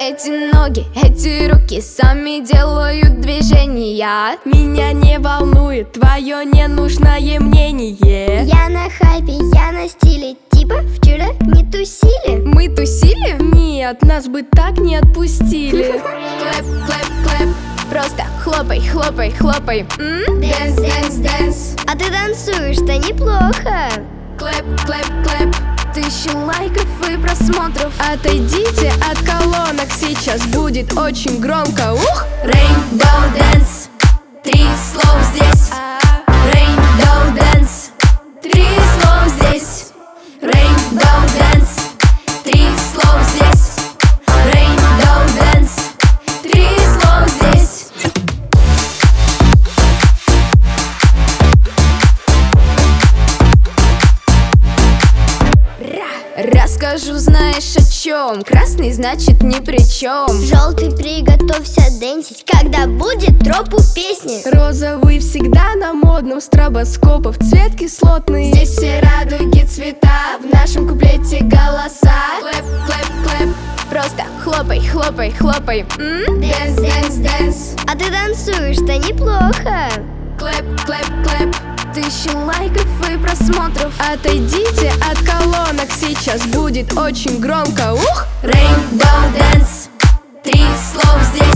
Эти ноги, эти руки сами делают движения. Меня не волнует твое ненужное мнение. Я на хайпе, я на стиле. Типа вчера не тусили. Мы тусили? Нет, нас бы так не отпустили. Клэп, клэп, клэп. Просто хлопай, хлопай, хлопай. Дэнс, дэнс, дэнс. А ты танцуешь-то неплохо. Клэп, клэп, клэп. Тысячи лайков и просмотров. Отойдите от колонок, сейчас будет очень громко. Ух! Rainbow Dance. 3 слов здесь. Rainbow Dance. 3 слов здесь. Rainbow Dance. 3 слов здесь. Rainbow Dance. 3 слов здесь. Расскажу, знаешь о чем. Красный значит ни при чем. Желтый, приготовься дэнсить, когда будет тропу песни. Розовый всегда на модном, стробоскопов цвет кислотный. Здесь все радуги цвета, в нашем куплете голоса. Клэп, клэп, клэп. Просто хлопай, хлопай, хлопай. Дэнс, дэнс, дэнс. А ты танцуешь-то неплохо. Клэп, клэп, клэп. Тысячи лайков и просмотров. Отойдите от колонок, сейчас будет очень громко. Ух! Rainbow Dance. 3 слов здесь.